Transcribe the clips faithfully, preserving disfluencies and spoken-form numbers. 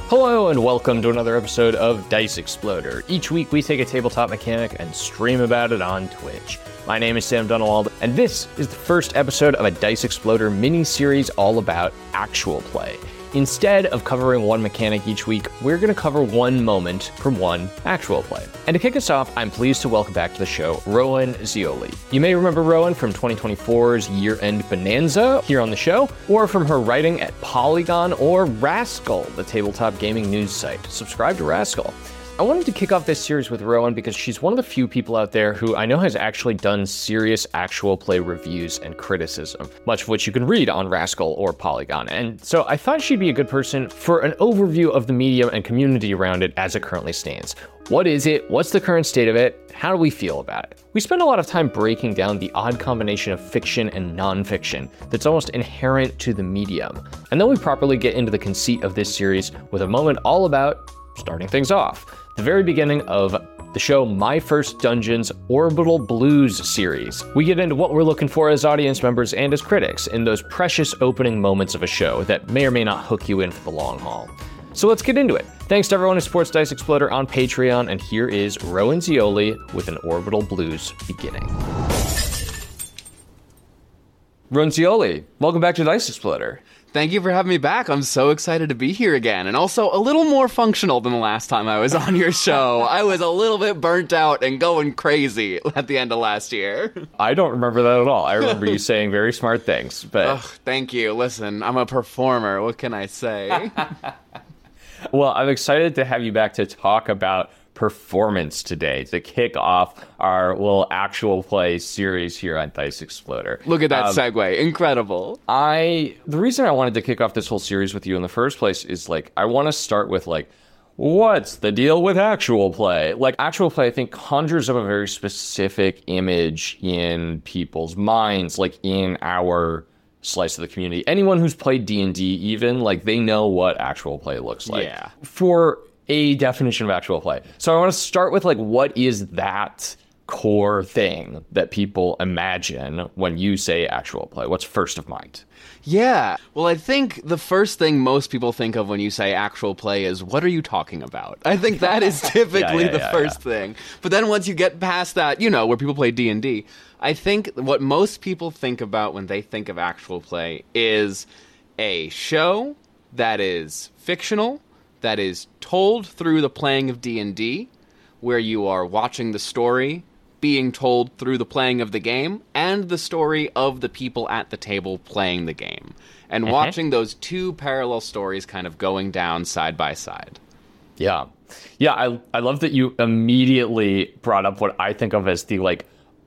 Hello and welcome to another episode of Dice Exploder. Each week we take a tabletop mechanic and stream about it on Twitch. My name is Sam Dunawald, and this is the first episode of a Dice Exploder mini-series all about actual play. Instead of covering one mechanic each week, we're going to cover one moment from one actual play. And to kick us off, I'm pleased to welcome back to the show Rowan Zeoli. You may remember Rowan from twenty twenty-four's Year-End Bonanza here on the show, or from her writing at Polygon or Rascal, the tabletop gaming news site. Subscribe to Rascal. I wanted to kick off this series with Rowan because she's one of the few people out there who I know has actually done serious actual play reviews and criticism, much of which you can read on Rascal or Polygon. And so I thought she'd be a good person for an overview of the medium and community around it as it currently stands. What is it? What's the current state of it? How do we feel about it? We spend a lot of time breaking down the odd combination of fiction and nonfiction that's almost inherent to the medium. And then we properly get into the conceit of this series with a moment all about starting things off. The very beginning of the show My First Dungeon's Orbital Blues series. We get into what we're looking for as audience members and as critics in those precious opening moments of a show that may or may not hook you in for the long haul. So let's get into it. Thanks to everyone who supports Dice Exploder on Patreon, and here is Rowan Zeoli with an Orbital Blues beginning. Rowan Zeoli, welcome back to Dice Exploder. Thank you for having me back. I'm so excited to be here again. And also a little more functional than the last time I was on your show. I was a little bit burnt out and going crazy at the end of last year. I don't remember that at all. I remember you saying very smart things. But Ugh, thank you. Listen, I'm a performer. What can I say? Well, I'm excited to have you back to talk about performance today, to kick off our little actual play series here on Dice Exploder. Look at that um, segue. Incredible. I, the reason I wanted to kick off this whole series with you in the first place is like, I want to start with like, what's the deal with actual play? Like actual play, I think conjures up a very specific image in people's minds, like in our slice of the community. Anyone who's played D and D even, like they know what actual play looks like. Yeah. For a definition of actual play. So I want to start with like, what is that core thing that people imagine when you say actual play? What's first of mind? Yeah. Well, I think the first thing most people think of when you say actual play is, what are you talking about? I think that is typically yeah, yeah, the yeah, first yeah. thing. But then once you get past that, you know, where people play D and D, I think what most people think about when they think of actual play is a show that is fictional, that is told through the playing of D and D, where you are watching the story being told through the playing of the game, and the story of the people at the table playing the game. And mm-hmm. watching those two parallel stories kind of going down side by side. Yeah. Yeah, I I love that you immediately brought up what I think of as the, like,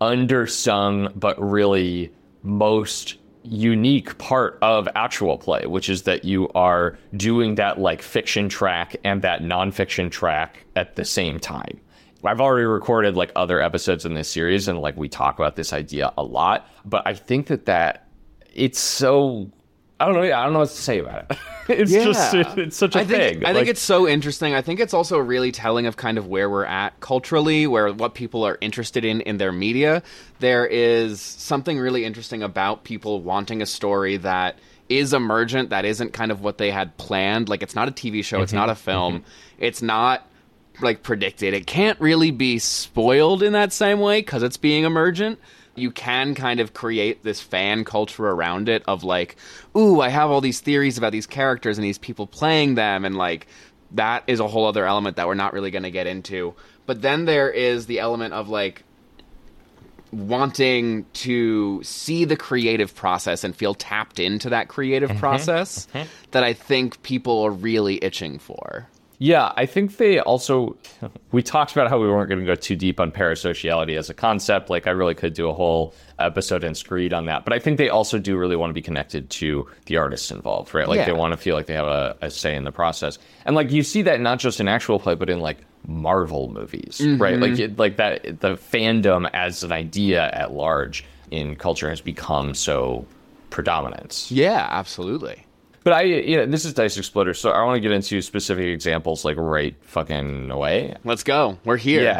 undersung but really most unique part of actual play, which is that you are doing that like fiction track and that nonfiction track at the same time. I've already recorded like other episodes in this series and like we talk about this idea a lot, but I think that that it's so I don't know. I don't know what to say about it. It's yeah. just, it's such a I think, thing. I like, think it's so interesting. I think it's also really telling of kind of where we're at culturally, where what people are interested in in their media. There is something really interesting about people wanting a story that is emergent, that isn't kind of what they had planned. Like, it's not a T V show. Mm-hmm. It's not a film. Mm-hmm. It's not like predicted. It can't really be spoiled in that same way because it's being emergent. You can kind of create this fan culture around it of like, ooh, I have all these theories about these characters and these people playing them, and like that is a whole other element that we're not really going to get into. But then there is the element of like wanting to see the creative process and feel tapped into that creative mm-hmm. process mm-hmm. that I think people are really itching for. Yeah, I think they also, we talked about how we weren't going to go too deep on parasociality as a concept. Like, I really could do a whole episode and screed on that. But I think they also do really want to be connected to the artists involved, right? Like, yeah. they want to feel like they have a, a say in the process. And, like, you see that not just in actual play, but in, like, Marvel movies, mm-hmm. right? Like, it, like that, the fandom as an idea at large in culture has become so predominant. Yeah, absolutely. But I, you know, this is Dice Exploder, so I want to get into specific examples, like, right fucking away. Let's go. We're here. Yeah.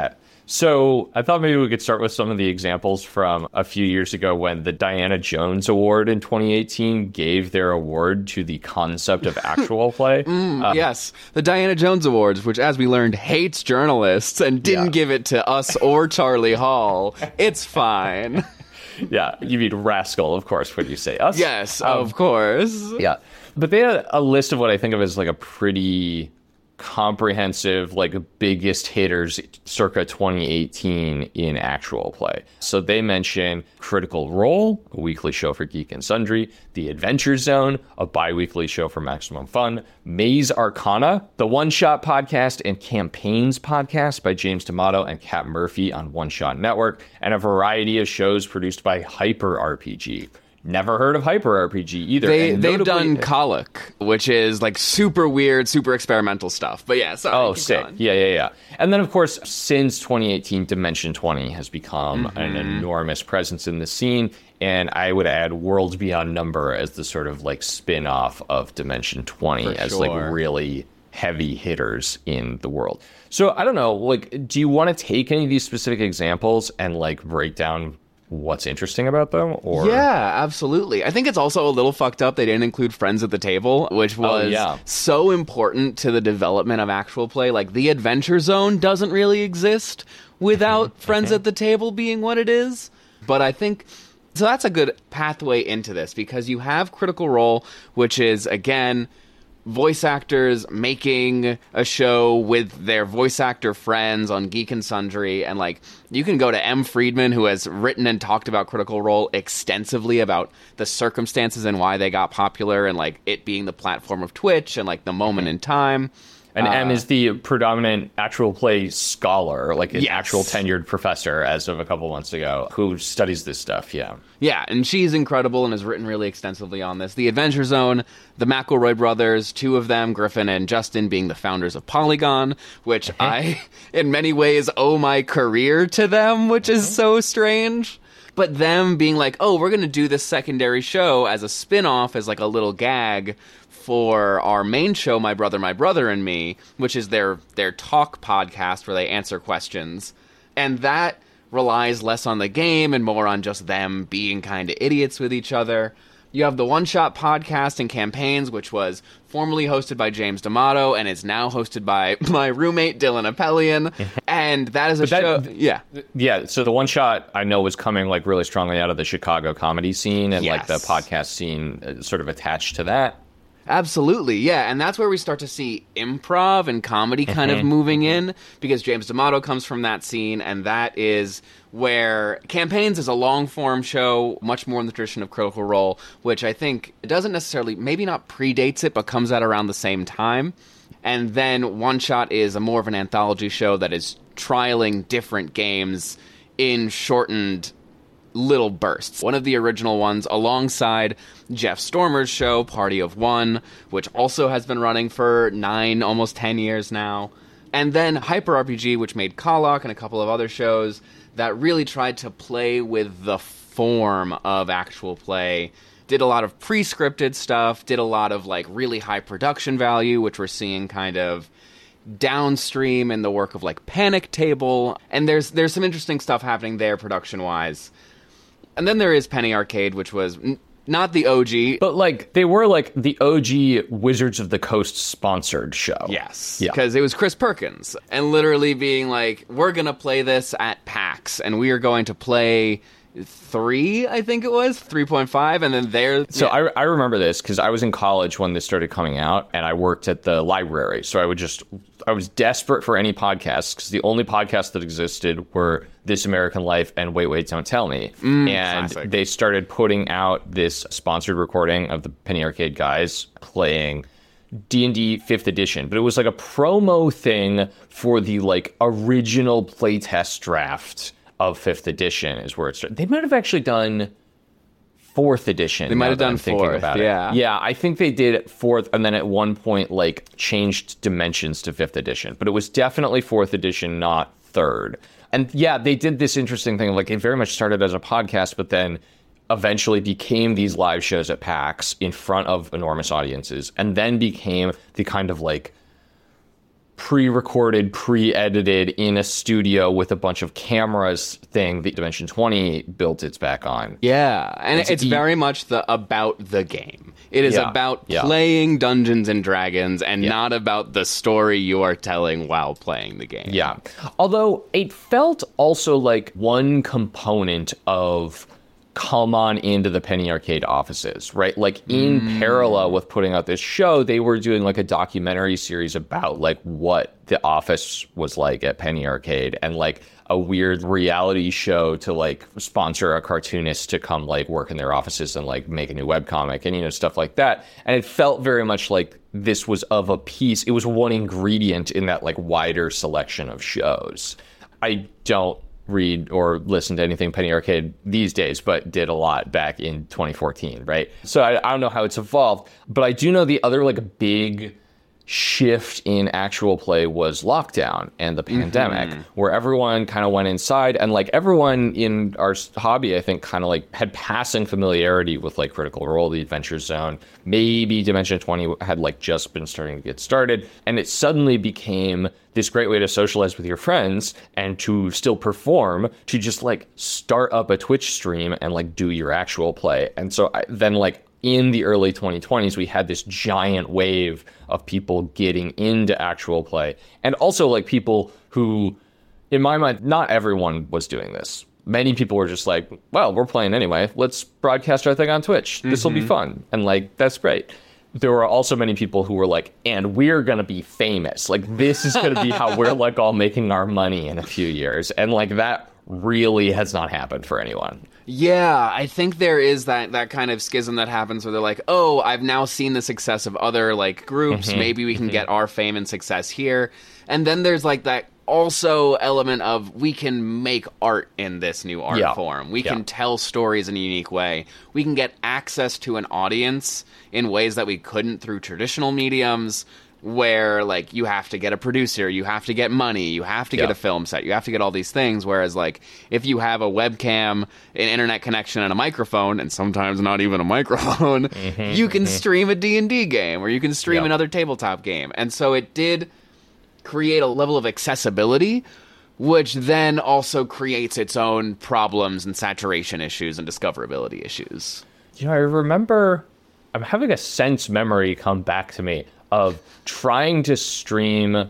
So I thought maybe we could start with some of the examples from a few years ago when the Diana Jones Award in twenty eighteen gave their award to the concept of actual play. mm, uh, yes, the Diana Jones Awards, which, as we learned, hates journalists and didn't Yeah. give it to us or Charlie Hall. It's fine. Yeah, you mean rascal, of course, when you say us. Yes, Um, of course. Yeah. But they had a list of what I think of as like a pretty comprehensive, like biggest hitters circa twenty eighteen in actual play. So they mention Critical Role, a weekly show for Geek and Sundry, The Adventure Zone, a bi-weekly show for Maximum Fun, Maze Arcana, the One Shot Podcast and Campaigns Podcast by James D'Amato and Kat Murphy on One Shot Network, and a variety of shows produced by Hyper R P G. Never heard of Hyper R P G either. They, And they've notably- done Colic, which is like super weird, super experimental stuff. But yeah, sorry. Oh, keep sick. going. Yeah, yeah, yeah. And then, of course, since twenty eighteen, Dimension twenty has become Mm-hmm. an enormous presence in the scene. And I would add Worlds Beyond Number as the sort of like spin-off of Dimension twenty For as sure. like really heavy hitters in the world. So I don't know, like, do you want to take any of these specific examples and like break down what's interesting about them? Or Yeah, absolutely. I think it's also a little fucked up they didn't include Friends at the Table, which was Oh, yeah. so important to the development of actual play. Like, the Adventure Zone doesn't really exist without Friends at the Table being what it is. But I think... So that's a good pathway into this, because you have Critical Role, which is, again... voice actors making a show with their voice actor friends on Geek and Sundry, and like you can go to M. Friedman, who has written and talked about Critical Role extensively about the circumstances and why they got popular, and like it being the platform of Twitch and like the moment in time. And Uh, M is the predominant actual play scholar, like an Yes. actual tenured professor as of a couple months ago, who studies this stuff, yeah. Yeah, and she's incredible and has written really extensively on this. The Adventure Zone, the McElroy brothers, two of them, Griffin and Justin, being the founders of Polygon, which I, in many ways, owe my career to them, which is so strange. But them being like, oh, we're going to do this secondary show as a spin-off, as like a little gag for our main show, My Brother, My Brother and Me, which is their their talk podcast where they answer questions. And that relies less on the game and more on just them being kind of idiots with each other. You have the One Shot Podcast and Campaigns, which was formerly hosted by James D'Amato and is now hosted by my roommate, Dylan Appelian. And that is a But that- show... Yeah. Yeah, so the one shot I know was coming like really strongly out of the Chicago comedy scene and like the Yes. podcast scene uh, sort of attached to that. Absolutely, yeah, and that's where we start to see improv and comedy kind of moving in, because James D'Amato comes from that scene, and that is where Campaigns is a long-form show, much more in the tradition of Critical Role, which I think doesn't necessarily, maybe not predates it, but comes out around the same time. And then One Shot is a more of an anthology show that is trialing different games in shortened little bursts. One of the original ones alongside Jeff Stormer's show, Party of One, which also has been running for nine, almost ten years now. And then Hyper R P G, which made Coloc and a couple of other shows that really tried to play with the form of actual play. Did a lot of pre-scripted stuff, did a lot of like really high production value, which we're seeing kind of downstream in the work of like Panic Table. And there's there's some interesting stuff happening there production-wise. And then there is Penny Arcade, which was n- not the O G. But like they were like the O G Wizards of the Coast sponsored show. Yes. Yeah. Because it was Chris Perkins. And literally being like, we're going to play this at PAX. And we are going to play three, I think it was, three point five. And then there... So yeah. I, I remember this because I was in college when this started coming out, and I worked at the library. So I would just, I was desperate for any podcasts because the only podcasts that existed were This American Life and Wait, Wait, Don't Tell Me. Mm, and classic. they started putting out this sponsored recording of the Penny Arcade guys playing D and D fifth edition, but it was like a promo thing for the like original playtest draft of fifth edition is where it started. They might have actually done fourth edition. They might now have that done I'm thinking fourth, about it. yeah. Yeah, I think they did fourth, and then at one point, like, changed dimensions to fifth edition. But it was definitely fourth edition, not third. And yeah, they did this interesting thing. Like, it very much started as a podcast, but then eventually became these live shows at PAX in front of enormous audiences, and then became the kind of, like, pre-recorded, pre-edited in a studio with a bunch of cameras thing that Dimension twenty built its back on. Yeah, and It's it's, e- very much the about the game. It is Yeah, about yeah. playing Dungeons and Dragons and Yeah. not about the story you are telling while playing the game. Yeah. Although it felt also like one component of come on into the Penny Arcade offices, right? Like in Mm. parallel with putting out this show, they were doing like a documentary series about like what the office was like at Penny Arcade, and like a weird reality show to like sponsor a cartoonist to come like work in their offices and like make a new webcomic and, you know, stuff like that. And it felt very much like this was of a piece. It was one ingredient in that like wider selection of shows. I don't read or listen to anything Penny Arcade these days, but did a lot back in twenty fourteen, right? So I, I don't know how it's evolved, but I do know the other like big shift in actual play was lockdown and the pandemic, mm-hmm. where everyone kind of went inside, and like everyone in our hobby, I think, kind of like had passing familiarity with like Critical Role, the Adventure Zone. Maybe Dimension twenty had like just been starting to get started, and it suddenly became this great way to socialize with your friends and to still perform, to just like start up a Twitch stream and like do your actual play. And so I, then like in the early twenty twenties, we had this giant wave of people getting into actual play. And also like people who, in my mind, not everyone was doing this. Many people were just like, well, we're playing anyway. Let's broadcast our thing on Twitch. Mm-hmm. This will be fun. And like, that's great. There were also many people who were like, and we're going to be famous. Like, this is going to be how we're like all making our money in a few years. And like, that really has not happened for anyone. Yeah, I think there is that, that kind of schism that happens where they're like, oh, I've now seen the success of other like groups. Mm-hmm. Maybe we can mm-hmm. get our fame and success here. And then there's like that also element of we can make art in this new art yeah. form. We yeah. can tell stories in a unique way. We can get access to an audience in ways that we couldn't through traditional mediums, where like you have to get a producer, you have to get money, you have to yeah. get a film set, you have to get all these things. Whereas like if you have a webcam, an internet connection, and a microphone, and sometimes not even a microphone, mm-hmm, you can mm-hmm. stream a D and D game, or you can stream yep. another tabletop game. And so it did create a level of accessibility, which then also creates its own problems and saturation issues and discoverability issues. You know, I remember, I'm having a sense memory come back to me of trying to stream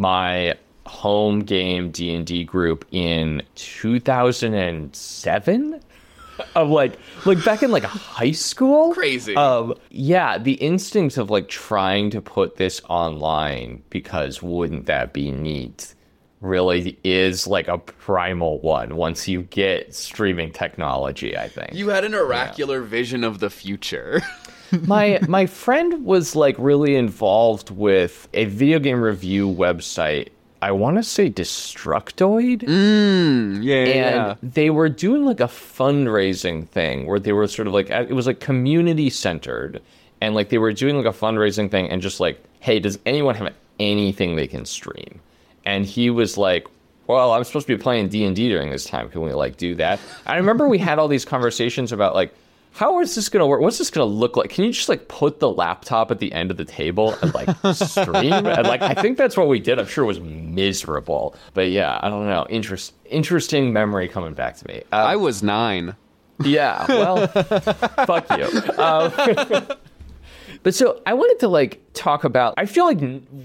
my home game D and D group in two thousand seven. Of like, like back in like high school. Crazy. Um, yeah, the instinct of like trying to put this online because wouldn't that be neat really is like a primal one once you get streaming technology, I think. You had an oracular yeah. vision of the future. my my friend was like really involved with a video game review website. I want to say Destructoid. Mm, yeah, and yeah. they were doing like a fundraising thing where they were sort of like, it was like community centered, and like they were doing like a fundraising thing and just like, hey, does anyone have anything they can stream? And he was like, well, I'm supposed to be playing D and D during this time. Can we like do that? I remember we had all these conversations about like, how is this going to work? What's this going to look like? Can you just like put the laptop at the end of the table and like stream? And like, I think that's what we did. I'm sure it was miserable, but yeah, I don't know. Interest, interesting memory coming back to me. Um, I was nine. Yeah. Well, fuck you. Um, but so I wanted to like talk about, I feel like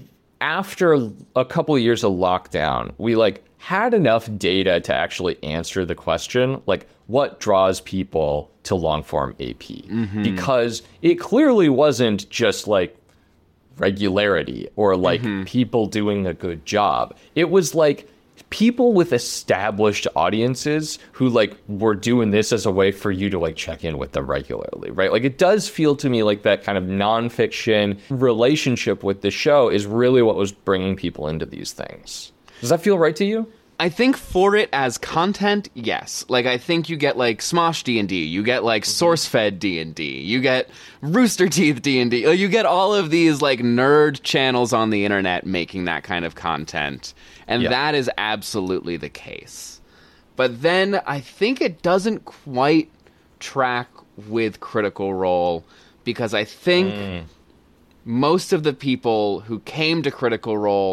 after a couple of years of lockdown, we like had enough data to actually answer the question, like what draws people to long form A P? Mm-hmm. Because it clearly wasn't just like regularity or like mm-hmm. people doing a good job. It was like people with established audiences who like were doing this as a way for you to like check in with them regularly, right? Like it does feel to me like that kind of nonfiction relationship with the show is really what was bringing people into these things. Does that feel right to you? I think for it as content, yes. Like, I think you get, like, Smosh D and D, you get, like, SourceFed D and D, you get Rooster Teeth D and D, you get all of these, like, nerd channels on the internet making that kind of content, and yep. that is absolutely the case. But then I think it doesn't quite track with Critical Role, because I think mm. most of the people who came to Critical Role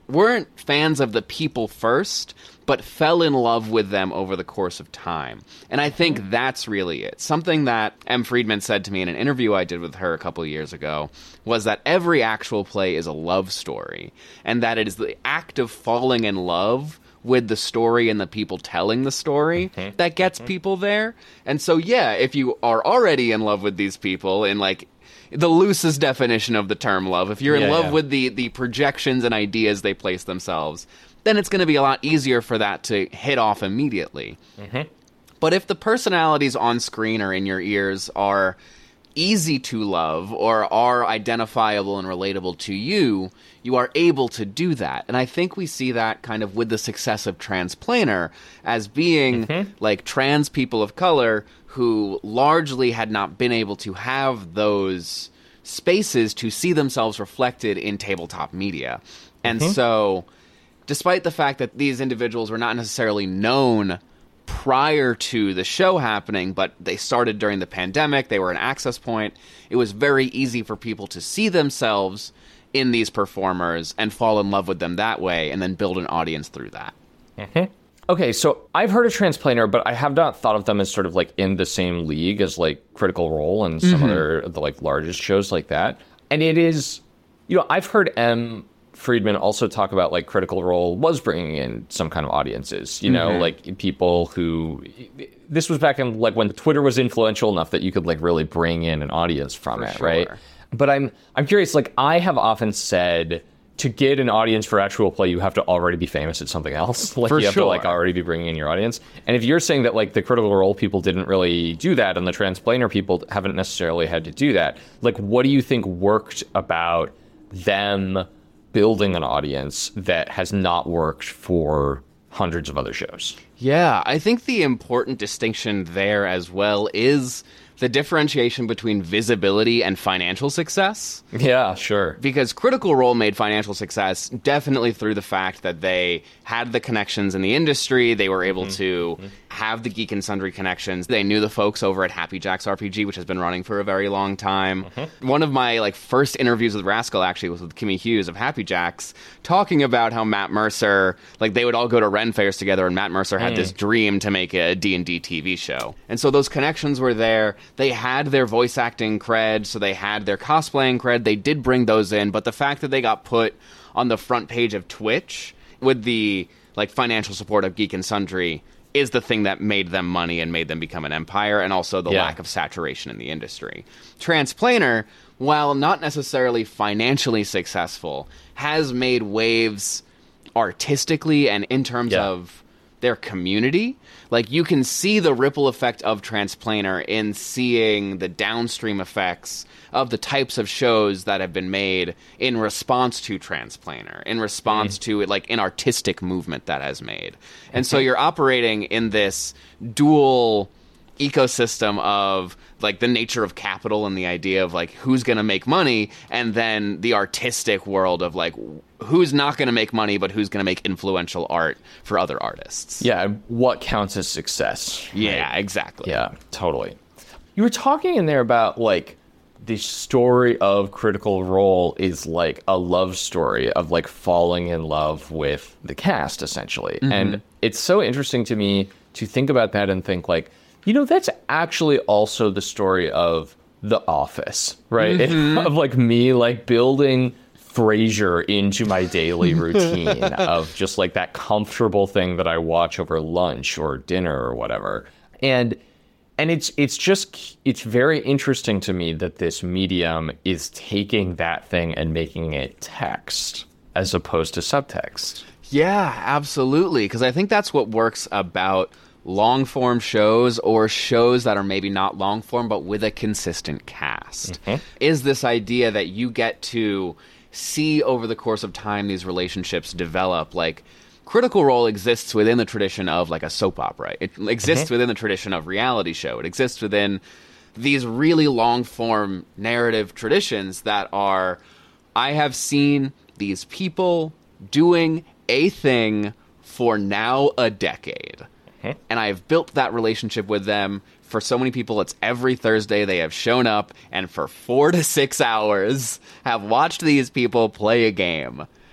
weren't fans of the people first, but fell in love with them over the course of time. And I think that's really it. Something that M. Friedman said to me in an interview I did with her a couple of years ago was that every actual play is a love story, and that it is the act of falling in love with the story and the people telling the story mm-hmm. that gets mm-hmm. people there. And so, yeah, if you are already in love with these people in, like, the loosest definition of the term love, if you're in yeah, love yeah. with the, the projections and ideas they place themselves, then it's going to be a lot easier for that to hit off immediately. Mm-hmm. But if the personalities on screen or in your ears are easy to love or are identifiable and relatable to you, you are able to do that. And I think we see that kind of with the success of Transplaner as being mm-hmm. like trans people of color who largely had not been able to have those spaces to see themselves reflected in tabletop media. And mm-hmm. so, despite the fact that these individuals were not necessarily known prior to the show happening, but they started during the pandemic, they were an access point, it was very easy for people to see themselves in these performers and fall in love with them that way, and then build an audience through that. Mm-hmm. Okay, so I've heard of Transplaner, but I have not thought of them as sort of like in the same league as like Critical Role and some mm-hmm. other the like largest shows like that. And it is, you know, I've heard M. Friedman also talk about like Critical Role was bringing in some kind of audiences, you know, mm-hmm. like people who, this was back in like when Twitter was influential enough that you could like really bring in an audience from for it, sure. right? But I'm I'm curious, like I have often said, to get an audience for actual play, you have to already be famous at something else. Like for you have sure. to like already be bringing in your audience. And if you're saying that like the Critical Role people didn't really do that and the Transplaner people haven't necessarily had to do that, like what do you think worked about them building an audience that has not worked for hundreds of other shows? Yeah, I think the important distinction there as well is the differentiation between visibility and financial success. Yeah, sure. Because Critical Role made financial success definitely through the fact that they had the connections in the industry. They were able mm-hmm. to mm-hmm. have the Geek and Sundry connections. They knew the folks over at Happy Jacks R P G, which has been running for a very long time. Mm-hmm. One of my like first interviews with Rascal actually was with Kimmy Hughes of Happy Jacks, talking about how Matt Mercer, like they would all go to Ren fairs together, and Matt Mercer had mm. this dream to make a D and D T V show. And so those connections were there. They had their voice acting cred, so they had their cosplaying cred. They did bring those in, but the fact that they got put on the front page of Twitch with the like financial support of Geek and Sundry is the thing that made them money and made them become an empire, and also the yeah. lack of saturation in the industry. Transplaner, while not necessarily financially successful, has made waves artistically and in terms yeah. of their community. Like, you can see the ripple effect of Transplaner in seeing the downstream effects of the types of shows that have been made in response to Transplaner, in response mm. to, like, an artistic movement that has made. And so you're operating in this dual ecosystem of, like, the nature of capital and the idea of, like, who's going to make money, and then the artistic world of, like, who's not going to make money, but who's going to make influential art for other artists. Yeah, what counts as success. Right? Yeah, exactly. Yeah, totally. You were talking in there about, like, the story of Critical Role is, like, a love story of, like, falling in love with the cast, essentially. Mm-hmm. And it's so interesting to me to think about that and think, like, you know, that's actually also the story of The Office, right? Mm-hmm. Of, like, me, like, building Frasier into my daily routine of just, like, that comfortable thing that I watch over lunch or dinner or whatever. And and it's it's just, it's very interesting to me that this medium is taking that thing and making it text as opposed to subtext. Yeah, absolutely. Because I think that's what works about long-form shows, or shows that are maybe not long-form, but with a consistent cast, mm-hmm. is this idea that you get to see over the course of time these relationships develop. Like, Critical Role exists within the tradition of, like, a soap opera. It exists mm-hmm. within the tradition of reality show. It exists within these really long-form narrative traditions that are, I have seen these people doing a thing for now a decade. Mm-hmm. And I have built that relationship with them. For so many people, it's every Thursday they have shown up and for four to six hours have watched these people play a game.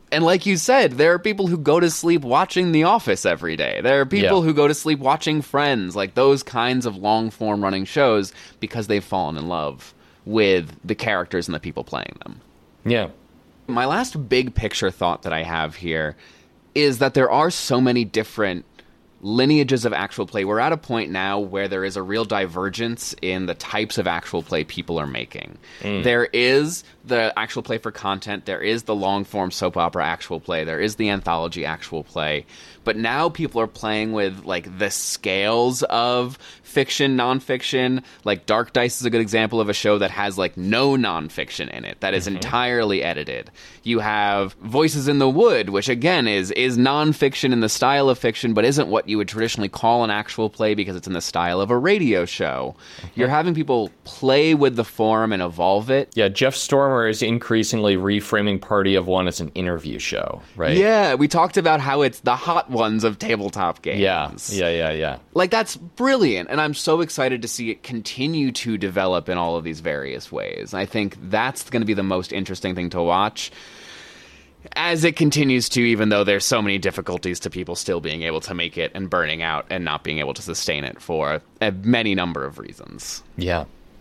And like you said, there are people who go to sleep watching The Office every day. There are people Yeah. who go to sleep watching Friends, like those kinds of long-form running shows, because they've fallen in love with the characters and the people playing them. Yeah. My last big picture thought that I have here is that there are so many different lineages of actual play. We're at a point now where there is a real divergence in the types of actual play people are making. Mm. There is the actual play for content. There is the long-form soap opera actual play. There is the anthology actual play. But now people are playing with, like, the scales of fiction, nonfiction. Like, Dark Dice is a good example of a show that has, like, no nonfiction in it, that is mm-hmm. entirely edited. You have Voices in the Wood, which, again, is is nonfiction in the style of fiction, but isn't what you would traditionally call an actual play because it's in the style of a radio show. Mm-hmm. You're having people play with the form and evolve it. Yeah, Jeff Stormer is increasingly reframing Party of One as an interview show, right? Yeah, we talked about how it's the hot ones of tabletop games. Yeah, yeah, yeah, yeah. Like, that's brilliant, and I'm so excited to see it continue to develop in all of these various ways. I think that's going to be the most interesting thing to watch as it continues to, even though there's so many difficulties to people still being able to make it and burning out and not being able to sustain it for a many number of reasons. Yeah.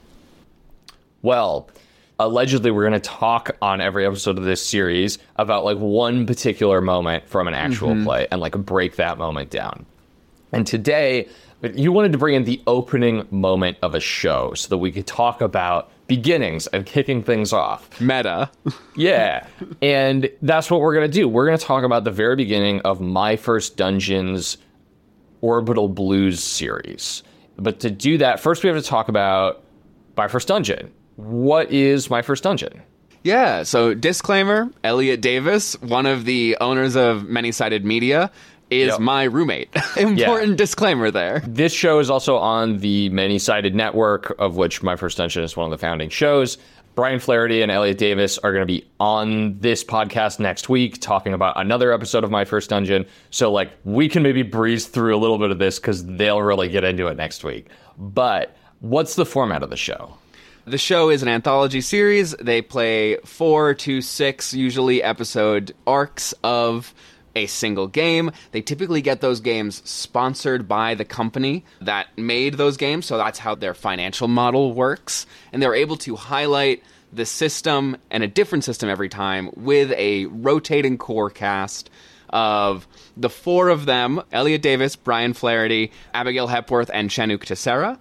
Well, allegedly we're going to talk on every episode of this series about like one particular moment from an actual mm-hmm. play and like break that moment down. And today, you wanted to bring in the opening moment of a show so that we could talk about beginnings and kicking things off. Meta. Yeah. And that's what we're going to do. We're going to talk about the very beginning of My First Dungeon's Orbital Blues series. But to do that, first we have to talk about My First Dungeon. What is My First Dungeon? Yeah, so disclaimer, Elliot Davis, one of the owners of Many-Sided Media, is yep. my roommate. Important yeah. disclaimer there. This show is also on the Many-Sided Network, of which My First Dungeon is one of the founding shows. Brian Flaherty and Elliot Davis are going to be on this podcast next week talking about another episode of My First Dungeon. So, like, we can maybe breeze through a little bit of this because they'll really get into it next week. But what's the format of the show? The show is an anthology series. They play four to six, usually episode arcs of a single game. They typically get those games sponsored by the company that made those games, so that's how their financial model works. And they're able to highlight the system and a different system every time with a rotating core cast of the four of them, Elliot Davis, Brian Flaherty, Abigail Hepworth, and Chanouk Tessera.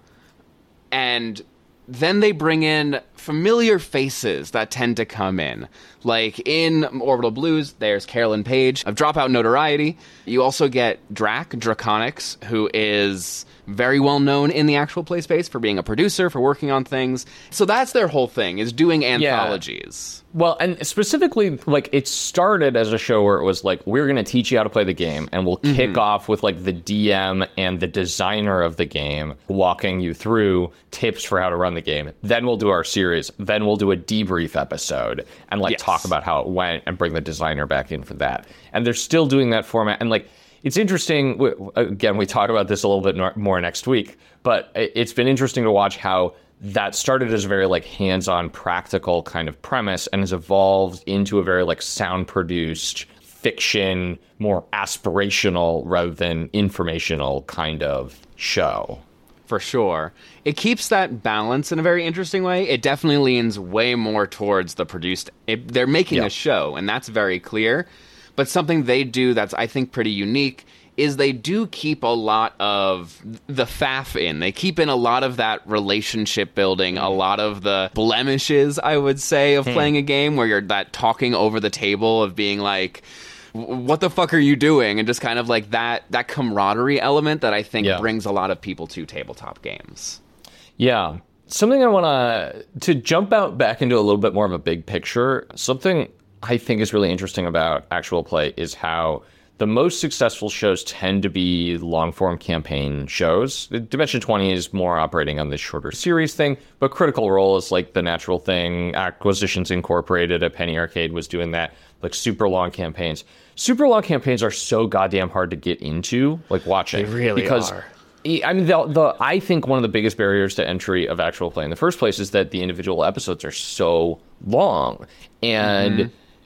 And then they bring in familiar faces that tend to come in. Like in Orbital Blues, there's Carolyn Page of Dropout notoriety. You also get Drac, Draconics, who is very well known in the actual play space for being a producer, for working on things. So that's their whole thing, is doing anthologies. Yeah. Well, and specifically, like, it started as a show where it was like, we're going to teach you how to play the game, and we'll kick mm-hmm. off with, like, the D M and the designer of the game walking you through tips for how to run the game. Then we'll do our series. Then we'll do a debrief episode and, like, yes. talk about how it went and bring the designer back in for that. And they're still doing that format. And, like, it's interesting. Again, we talk about this a little bit more next week, but it's been interesting to watch how that started as a very like hands-on practical kind of premise and has evolved into a very like sound produced fiction, more aspirational rather than informational kind of show. For sure. It keeps that balance in a very interesting way. It definitely leans way more towards the produced. It, they're making yeah. a show, and that's very clear. But something they do that's, I think, pretty unique is they do keep a lot of the faff in. They keep in a lot of that relationship building, a lot of the blemishes, I would say, of hmm. playing a game where you're that talking over the table of being like, what the fuck are you doing? And just kind of like that that camaraderie element that I think yeah. brings a lot of people to tabletop games. Yeah. Something I want to, to jump out back into a little bit more of a big picture, something I think is really interesting about actual play is how the most successful shows tend to be long-form campaign shows. Dimension twenty is more operating on this shorter series thing, but Critical Role is like the natural thing. Acquisitions Incorporated at Penny Arcade was doing that, like super long campaigns. Super long campaigns are so goddamn hard to get into, like watching. They really because are. I mean, the, the I think one of the biggest barriers to entry of actual play in the first place is that the individual episodes are so long. And... Mm-hmm.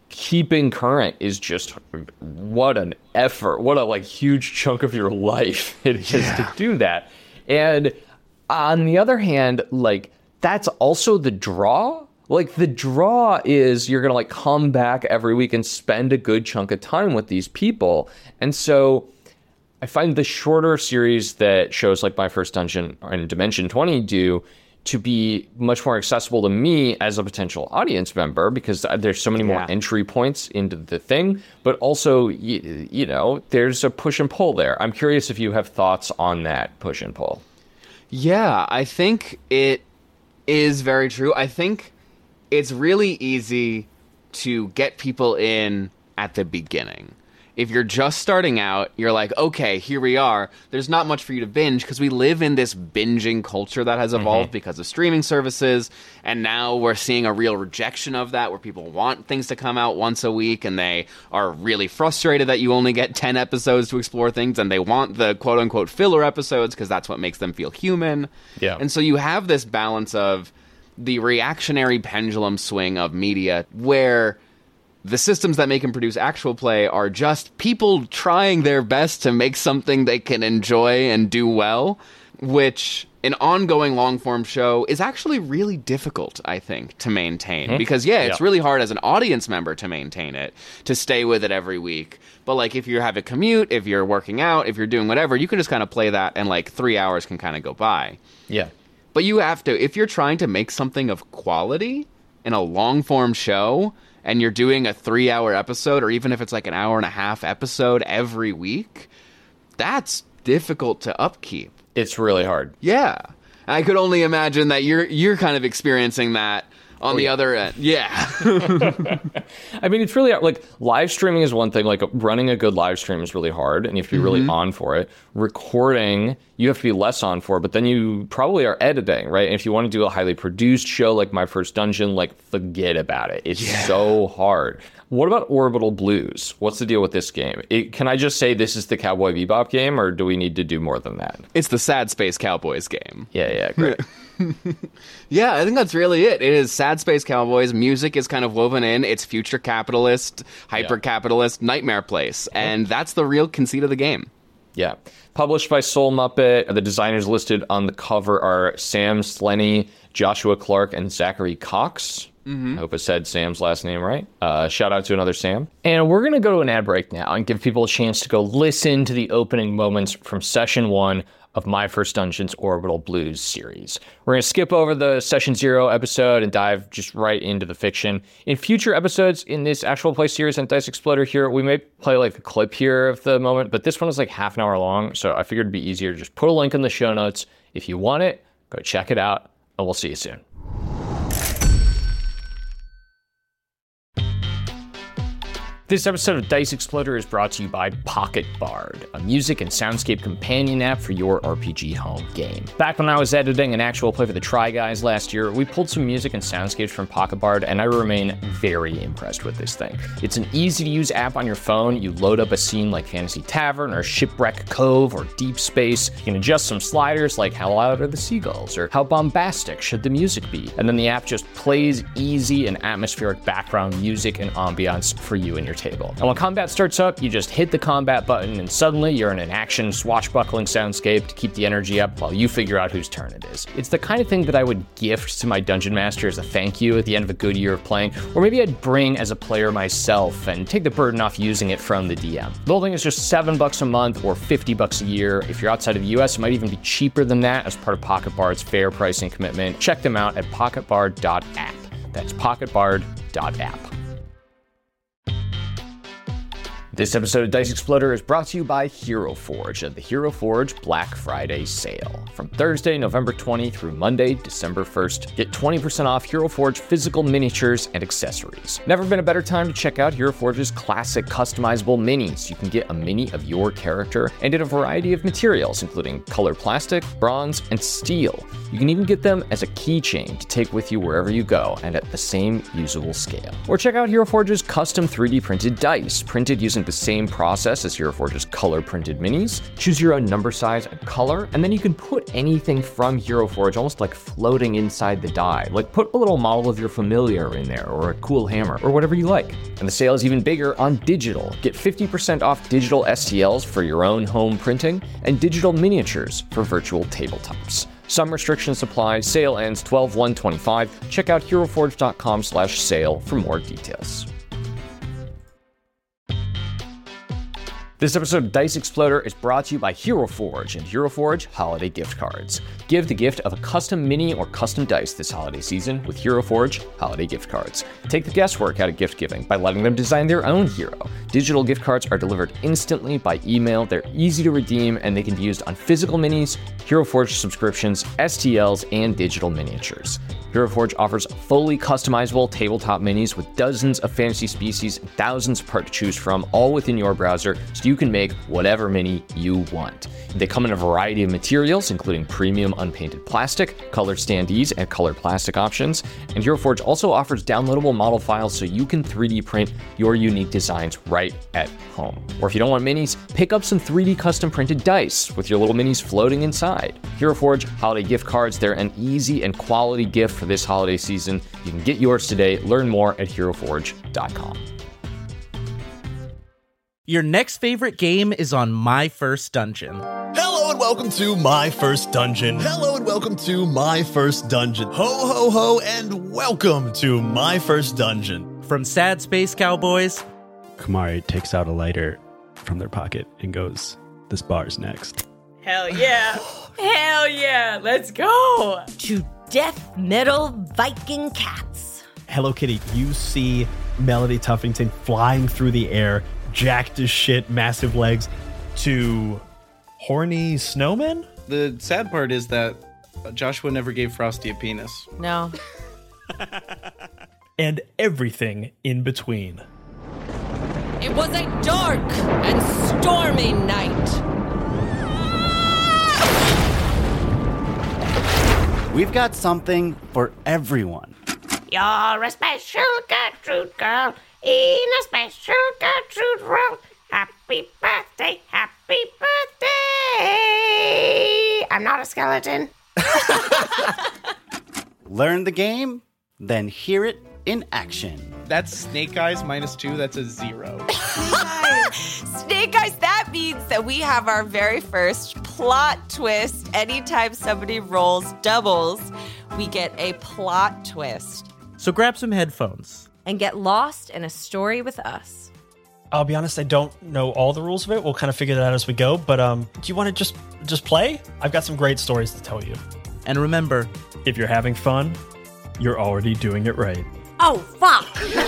keeping current is just what an effort, what a like huge chunk of your life it is yeah. to do that. And on the other hand, like that's also the draw. Like the draw is you're going to like come back every week and spend a good chunk of time with these people. And so I find the shorter series that shows like My First Dungeon and Dimension twenty do to be much more accessible to me as a potential audience member, because there's so many more yeah. entry points into the thing, but also, you, you know, there's a push and pull there. I'm curious if you have thoughts on that push and pull. Yeah, I think it is very true. I think it's really easy to get people in at the beginning. If you're just starting out, you're like, okay, here we are. There's not much for you to binge because we live in this binging culture that has evolved mm-hmm. because of streaming services. And now we're seeing a real rejection of that, where people want things to come out once a week and they are really frustrated that you only get ten episodes to explore things, and they want the quote unquote filler episodes because that's what makes them feel human. Yeah. And so you have this balance of the reactionary pendulum swing of media where the systems that make and produce actual play are just people trying their best to make something they can enjoy and do well, which an ongoing long-form show is actually really difficult, I think, to maintain. Mm-hmm. Because, yeah, it's yeah. really hard as an audience member to maintain it, to stay with it every week. But, like, if you have a commute, if you're working out, if you're doing whatever, you can just kind of play that and, like, three hours can kind of go by. Yeah. But you have to, if you're trying to make something of quality in a long-form show, and you're doing a three-hour episode, or even if it's like an hour and a half episode every week, that's difficult to upkeep. It's really hard. Yeah. I could only imagine that you're you're kind of experiencing that on oh, the yeah. other end. Yeah. I mean, it's really like live streaming is one thing. Like running a good live stream is really hard, and you have to be really mm-hmm. on for it. Recording, you have to be less on for, but then you probably are editing, right? And if you want to do a highly produced show like My First Dungeon, like forget about it. It's yeah. so hard. What about Orbital Blues? What's the deal with this game? It, can I just say this is the Cowboy Bebop game, or do we need to do more than that? It's the Sad Space Cowboys game. Yeah, yeah, great. Yeah, I think that's really it. It is Sad Space Cowboys. Music is kind of woven in. It's future capitalist, hyper-capitalist, yeah. nightmare place. And that's the real conceit of the game. Yeah. Published by Soul Muppet. The designers listed on the cover are Sam Slenny, Joshua Clark, and Zachary Cox. Mm-hmm. I hope I said Sam's last name right. Uh, shout out to another Sam. And we're going to go to an ad break now and give people a chance to go listen to the opening moments from session one of My First Dungeon's Orbital Blues series. We're going to skip over the Session Zero episode and dive just right into the fiction. In future episodes in this actual play series on Dice Exploder here, we may play like a clip here of the moment, but this one is like half an hour long, so I figured it'd be easier to just put a link in the show notes. If you want it, go check it out, and we'll see you soon. This episode of Dice Exploder is brought to you by Pocket Bard, a music and soundscape companion app for your R P G home game. Back when I was editing an actual play for the Try Guys last year, we pulled some music and soundscapes from Pocket Bard, and I remain very impressed with this thing. It's an easy-to-use app on your phone. You load up a scene like Fantasy Tavern or Shipwreck Cove or Deep Space. You can adjust some sliders like how loud are the seagulls or how bombastic should the music be. And then the app just plays easy and atmospheric background music and ambiance for you and your table. And when combat starts up, you just hit the combat button and suddenly you're in an action swashbuckling soundscape to keep the energy up while you figure out whose turn it is. It's the kind of thing that I would gift to my dungeon master as a thank you at the end of a good year of playing, or maybe I'd bring as a player myself and take the burden off using it from the D M. The whole thing is just seven bucks a month or fifty bucks a year. If you're outside of the U S, it might even be cheaper than that as part of Pocket Bard's fair pricing commitment. Check them out at pocket bard dot app. That's pocket bard dot app. This episode of Dice Exploder is brought to you by Hero Forge and the Hero Forge Black Friday sale. From Thursday, November twentieth through Monday, December first, get twenty percent off Hero Forge physical miniatures and accessories. Never been a better time to check out Hero Forge's classic customizable minis. You can get a mini of your character and in a variety of materials, including color plastic, bronze, and steel. You can even get them as a keychain to take with you wherever you go and at the same usable scale. Or check out Hero Forge's custom three D printed dice, printed using the same process as Hero Forge's color-printed minis. Choose your own number size and color, and then you can put anything from Hero Forge almost like floating inside the die. Like put a little model of your familiar in there, or a cool hammer, or whatever you like. And the sale is even bigger on digital. Get fifty percent off digital S T Ls for your own home printing, and digital miniatures for virtual tabletops. Some restrictions apply. Sale ends twelve one twenty-five. Check out heroforge.com slash sale for more details. This episode of Dice Exploder is brought to you by Hero Forge and Hero Forge holiday gift cards. Give the gift of a custom mini or custom dice this holiday season with Hero Forge holiday gift cards. Take the guesswork out of gift giving by letting them design their own hero. Digital gift cards are delivered instantly by email. They're easy to redeem, and they can be used on physical minis, Hero Forge subscriptions, S T Ls, and digital miniatures. Hero Forge offers fully customizable tabletop minis with dozens of fantasy species and thousands of parts to choose from, all within your browser, so you can make whatever mini you want. They come in a variety of materials, including premium unpainted plastic, colored standees, and colored plastic options. And Hero Forge also offers downloadable model files so you can three D print your unique designs right at home. Or if you don't want minis, pick up some three D custom printed dice with your little minis floating inside. Hero Forge holiday gift cards, they're an easy and quality gift for this holiday season. You can get yours today. Learn more at hero forge dot com. Your next favorite game is on My First Dungeon. Hello and welcome to My First Dungeon. Hello and welcome to My First Dungeon. Ho, ho, ho, and welcome to My First Dungeon. From sad space cowboys. Kumari takes out a lighter from their pocket and goes, "This bar's next." Hell yeah. Hell yeah. Let's go. To death metal Viking cats. Hello Kitty, you see Melody Tuffington flying through the air, jacked as shit, massive legs, to horny snowmen? The sad part is that Joshua never gave Frosty a penis. No. And everything in between. It was a dark and stormy night. We've got something for everyone. You're a special Gertrude girl in a special Gertrude world. Happy birthday, happy birthday. I'm not a skeleton. Learn the game, then hear it in action. That's Snake Eyes minus two. That's a zero. Snake Eyes, that means that we have our very first plot twist. Anytime somebody rolls doubles, we get a plot twist. So grab some headphones. And get lost in a story with us. I'll be honest, I don't know all the rules of it. We'll kind of figure that out as we go. But um, do you want to just just play? I've got some great stories to tell you. And remember, if you're having fun, you're already doing it right. Oh, fuck!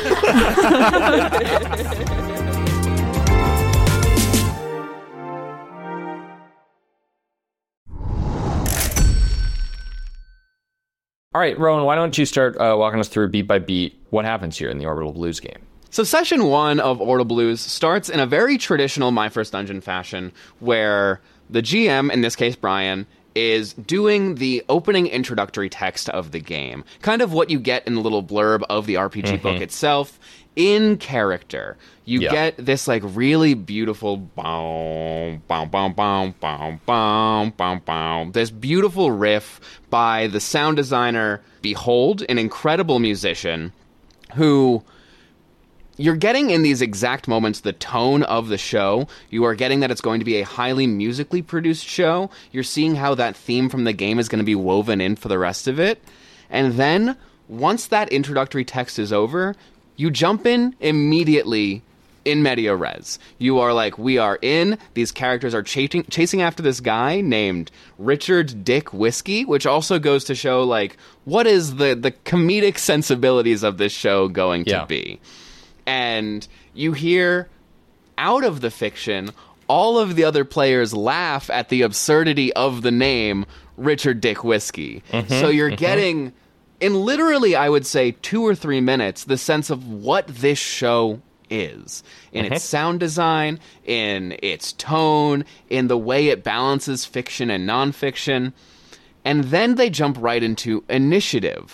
All right, Rowan, why don't you start uh, walking us through beat by beat what happens here in the Orbital Blues game? So session one of Orbital Blues starts in a very traditional My First Dungeon fashion, where the G M, in this case Brian, is doing the opening introductory text of the game. Kind of what you get in the little blurb of the R P G mm-hmm. book itself, in character. You yeah. get this like really beautiful boom, boom, boom, boom, boom, boom, boom, boom. This beautiful riff by the sound designer Behold, an incredible musician who... You're getting in these exact moments the tone of the show. You are getting that it's going to be a highly musically produced show. You're seeing how that theme from the game is going to be woven in for the rest of it. And then, once that introductory text is over, you jump in immediately in media res. You are like, we are in. These characters are chasing chasing after this guy named Richard Dick Whiskey, which also goes to show, like, what is the, the comedic sensibilities of this show going yeah. to be? And you hear, out of the fiction, all of the other players laugh at the absurdity of the name Richard Dick Whiskey. Mm-hmm, so you're mm-hmm. getting, in literally, I would say, two or three minutes, the sense of what this show is. In mm-hmm. its sound design, in its tone, in the way it balances fiction and nonfiction. And then they jump right into initiative.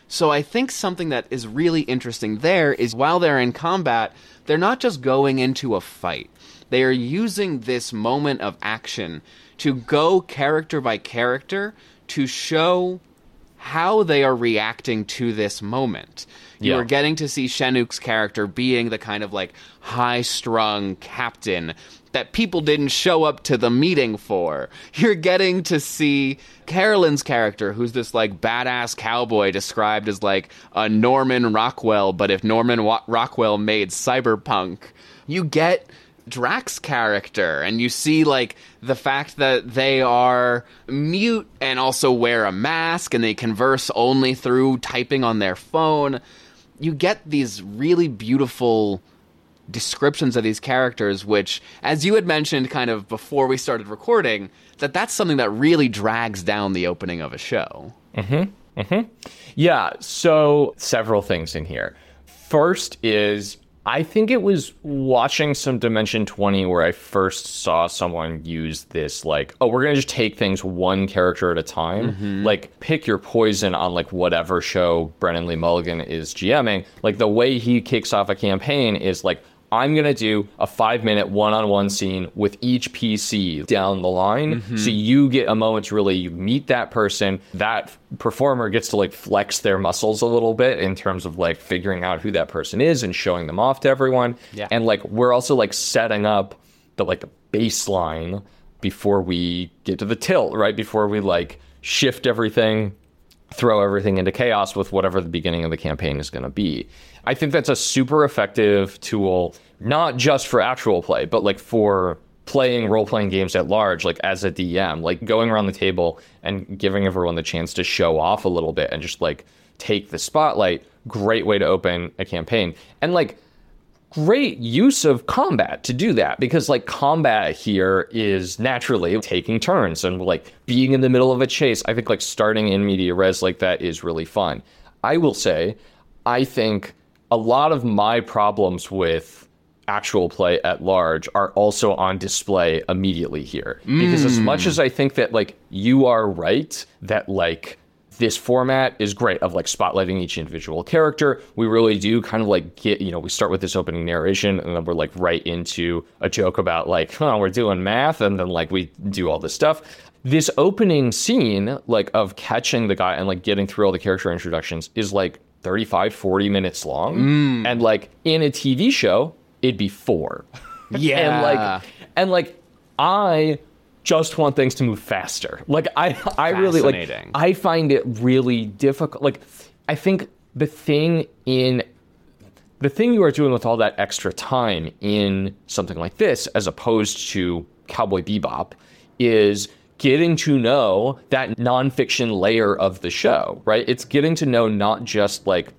So I think something that is really interesting there is while they're in combat, they're not just going into a fight. They are using this moment of action to go character by character to show how they are reacting to this moment. You Yeah. are getting to see Chinook's character being the kind of like high-strung captain that people didn't show up to the meeting for. You're getting to see Carolyn's character, who's this like badass cowboy described as like a Norman Rockwell, but if Norman Wa- Rockwell made cyberpunk. You get Drax's character, and you see like the fact that they are mute and also wear a mask and they converse only through typing on their phone. You get these really beautiful descriptions of these characters, which, as you had mentioned kind of before we started recording, that that's something that really drags down the opening of a show. Mm-hmm. Mm-hmm. Yeah, so several things in here. First is, I think it was watching some Dimension twenty where I first saw someone use this, like, oh, we're going to just take things one character at a time. Mm-hmm. Like, pick your poison on, like, whatever show Brennan Lee Mulligan is GMing. Like, the way he kicks off a campaign is, like, I'm going to do a five-minute one-on-one scene with each P C down the line. Mm-hmm. So you get a moment to really meet that person. That performer gets to, like, flex their muscles a little bit in terms of, like, figuring out who that person is and showing them off to everyone. Yeah. And, like, we're also, like, setting up the, like, the baseline before we get to the tilt, right? Before we, like, shift everything, throw everything into chaos with whatever the beginning of the campaign is going to be. I think that's a super effective tool, not just for actual play, but like for playing role-playing games at large, like as a D M, like going around the table and giving everyone the chance to show off a little bit and just like take the spotlight. Great way to open a campaign. And like great use of combat to do that, because like combat here is naturally taking turns and like being in the middle of a chase. I think like starting in media res like that is really fun. I will say, I think a lot of my problems with actual play at large are also on display immediately here. Mm. Because as much as I think that like you are right that like this format is great of like spotlighting each individual character, we really do kind of like get, you know, we start with this opening narration and then we're like right into a joke about like, huh, we're doing math, and then like we do all this stuff. This opening scene like of catching the guy and like getting through all the character introductions is like thirty-five, forty minutes long. Mm. And like in a T V show, it'd be four. Yeah. and like, and like, I just want things to move faster. Like I, I really like, I find it really difficult. Like, I think the thing in, the thing you are doing with all that extra time in something like this, as opposed to Cowboy Bebop, is getting to know that nonfiction layer of the show, right? It's getting to know not just like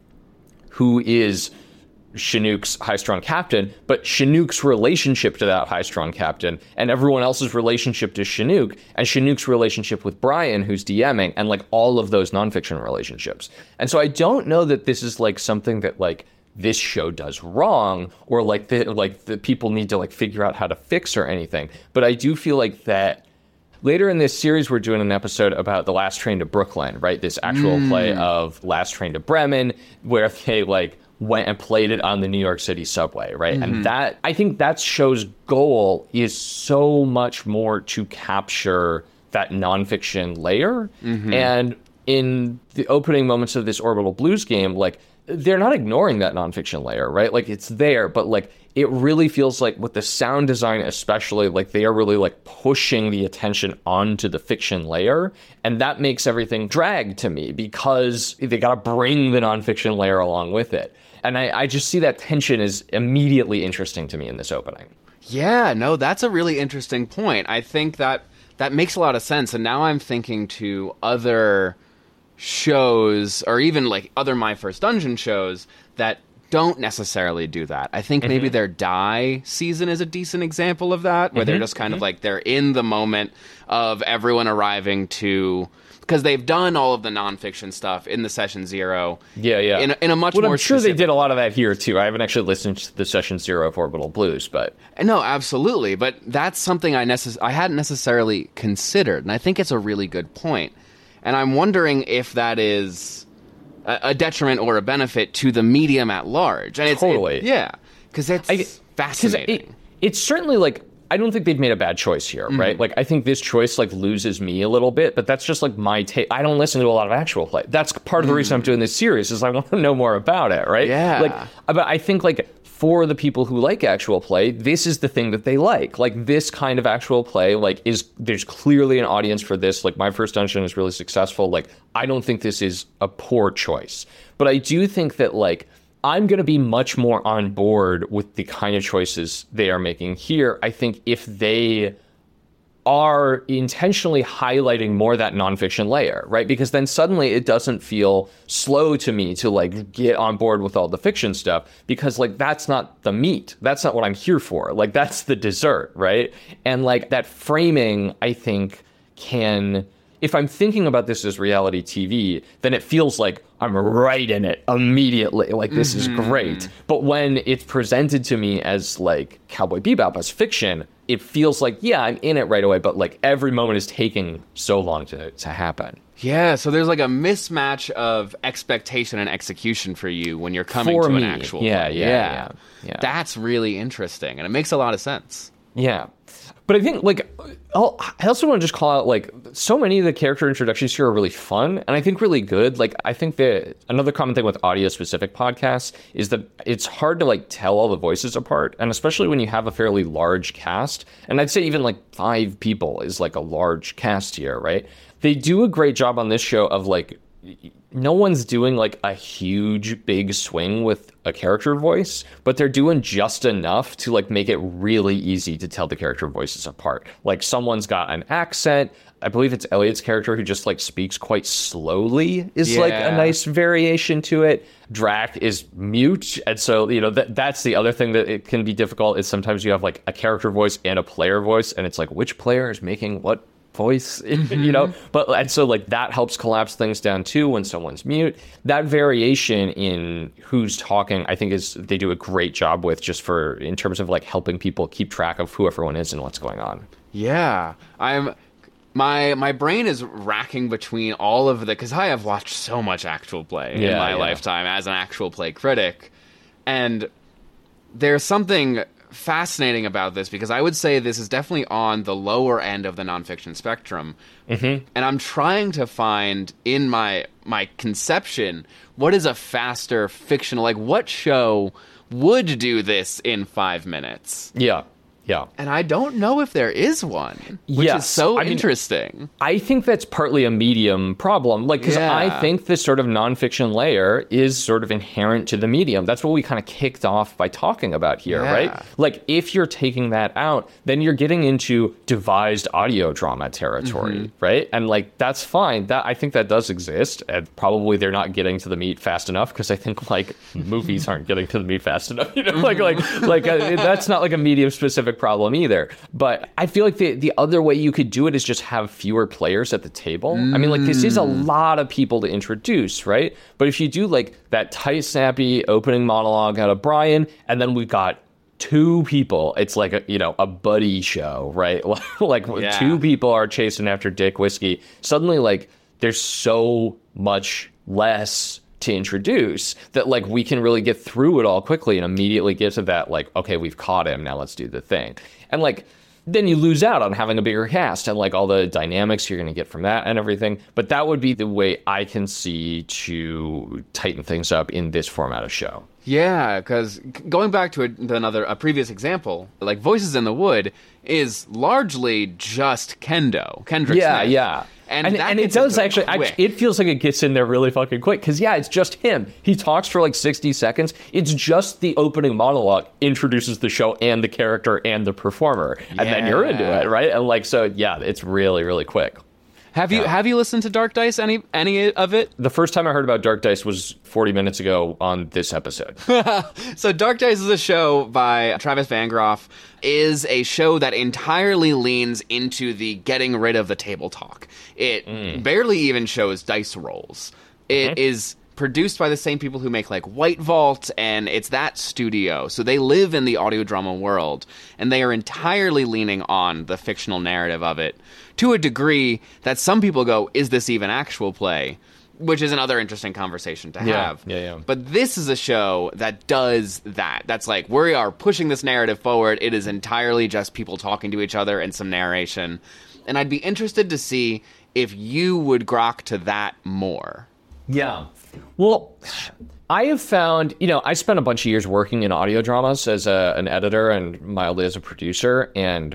who is Chinook's high-strung captain, but Chinook's relationship to that high-strung captain, and everyone else's relationship to Chinook, and Chinook's relationship with Brian, who's DMing, and like all of those nonfiction relationships. And so I don't know that this is like something that like this show does wrong, or like the like the people need to like figure out how to fix or anything. But I do feel like that later in this series, we're doing an episode about The Last Train to Brooklyn, right? This actual mm. play of Last Train to Bremen, where they like went and played it on the New York City subway, right? Mm-hmm. And that, I think that show's goal is so much more to capture that nonfiction layer. Mm-hmm. And in the opening moments of this Orbital Blues game, like, they're not ignoring that nonfiction layer, right? Like, it's there, but like, it really feels like with the sound design especially, like they are really like pushing the attention onto the fiction layer. And that makes everything drag to me because they got to bring the nonfiction layer along with it. And I, I just see that tension is immediately interesting to me in this opening. Yeah, no, that's a really interesting point. I think that that makes a lot of sense. And now I'm thinking to other shows or even like other My First Dungeon shows that don't necessarily do that. I think maybe mm-hmm. their Die season is a decent example of that, where mm-hmm. they're just kind mm-hmm. of like, they're in the moment of everyone arriving to, because they've done all of the nonfiction stuff in the Session Zero. Yeah, yeah. In a, in a much well, more I'm sure specific... they did a lot of that here, too. I haven't actually listened to the Session Zero of Orbital Blues, but... No, absolutely. But that's something I necess- I hadn't necessarily considered, and I think it's a really good point. And I'm wondering if that is... a, a detriment or a benefit to the medium at large. And it's, totally. It, yeah, because it's I, fascinating. It, it's certainly like, I don't think they've made a bad choice here, mm-hmm. right? Like, I think this choice, like, loses me a little bit, but that's just, like, my take. I don't listen to a lot of actual play. That's part of the mm. reason I'm doing this series, is I want to know more about it, right? Yeah. Like, but I think, like, for the people who like actual play, this is the thing that they like. Like, this kind of actual play, like, is, there's clearly an audience for this. Like, My First Dungeon is really successful. Like, I don't think this is a poor choice. But I do think that, like, I'm going to be much more on board with the kind of choices they are making here. I think if they are intentionally highlighting more that nonfiction layer, right? Because then suddenly it doesn't feel slow to me to like get on board with all the fiction stuff, because like that's not the meat. That's not what I'm here for. Like that's the dessert, right? And like that framing, I think, can... If I'm thinking about this as reality T V, then it feels like I'm right in it immediately. Like, this mm-hmm. is great. But when it's presented to me as, like, Cowboy Bebop, as fiction, it feels like, yeah, I'm in it right away, but, like, every moment is taking so long to, to happen. Yeah, so there's, like, a mismatch of expectation and execution for you when you're coming for to me. an actual yeah, play. Yeah, yeah, yeah, yeah. That's really interesting, and it makes a lot of sense. Yeah. But I think, like, I'll, I also want to just call out, like, so many of the character introductions here are really fun, and I think really good. Like, I think that another common thing with audio-specific podcasts is that it's hard to, like, tell all the voices apart, and especially when you have a fairly large cast. And I'd say even, like, five people is, like, a large cast here, right? They do a great job on this show of, like, no one's doing like a huge big swing with a character voice, but they're doing just enough to like make it really easy to tell the character voices apart. Like someone's got an accent. I believe it's Elliot's character who just like speaks quite slowly is yeah. like a nice variation to it. Drac is mute. And so, you know, that that's the other thing that it can be difficult is sometimes you have like a character voice and a player voice, and it's like which player is making what voice, mm-hmm. you know, but and so like that helps collapse things down too when someone's mute. That variation in who's talking, I think, is they do a great job with, just for in terms of like helping people keep track of who everyone is and what's going on. Yeah, I'm my my brain is racking between all of the, because I have watched so much actual play yeah, in my yeah. lifetime as an actual play critic, and there's something fascinating about this, because I would say this is definitely on the lower end of the nonfiction spectrum, mm-hmm. and I'm trying to find in my my conception what is a faster fictional, like what show would do this in five minutes. Yeah. Yeah. And I don't know if there is one, which yes. is so I mean, interesting. I think that's partly a medium problem, like, because yeah. I think this sort of nonfiction layer is sort of inherent to the medium. That's what we kind of kicked off by talking about here, yeah. right? Like, if you're taking that out, then you're getting into devised audio drama territory, mm-hmm. right? And, like, that's fine. That I think that does exist, and probably they're not getting to the meat fast enough, because I think, like, movies aren't getting to the meat fast enough, you know? Like, like, like uh, that's not, like, a medium-specific problem either. But I feel like the the other way you could do it is just have fewer players at the table. Mm. I mean, like, this is a lot of people to introduce, right? But if you do like that tight, snappy opening monologue out of Brian, and then we've got two people, it's like a, you know, a buddy show, right? Like yeah. two people are chasing after Dick Whiskey. Suddenly, like, there's so much less to introduce that, like, we can really get through it all quickly and immediately get to that, like, okay, we've caught him, now let's do the thing. And, like, then you lose out on having a bigger cast and, like, all the dynamics you're going to get from that and everything. But that would be the way I can see to tighten things up in this format of show. Yeah, because going back to a, another a previous example, like Voices in the Wood is largely just Kendo, Kendrick yeah, Smith. Yeah, And, and, and it does actually, actually, it feels like it gets in there really fucking quick. Because, yeah, it's just him. He talks for like sixty seconds. It's just the opening monologue introduces the show and the character and the performer. And yeah. then you're into it, right? And like, so, yeah, it's really, really quick. Have you yeah. have you listened to Dark Dice, any any of it? The first time I heard about Dark Dice was forty minutes ago on this episode. So Dark Dice is a show by Travis Van Groff, is a show that entirely leans into the getting rid of the table talk. It mm. barely even shows dice rolls. It mm-hmm. is produced by the same people who make like White Vault, and it's that studio. So they live in the audio drama world, and they are entirely leaning on the fictional narrative of it to a degree that some people go, is this even actual play? which is another interesting conversation to Yeah, have. yeah, yeah. But this is a show that does that. That's like, we are pushing this narrative forward. It is entirely just people talking to each other and some narration. And I'd be interested to see if you would grok to that more. Yeah. Well, I have found, you know, I spent a bunch of years working in audio dramas as a, an editor and mildly as a producer, and